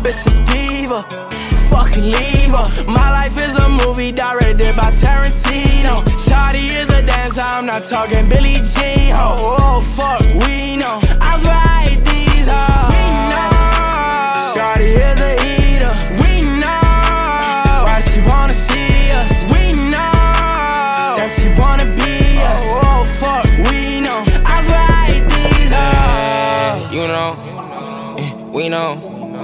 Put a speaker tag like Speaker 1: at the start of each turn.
Speaker 1: bitch a diva. Fucking leave her. My life is a movie directed by Tarantino. Shawty is a dancer, I'm not talking Billie Jean. Oh, fuck, we know. I swear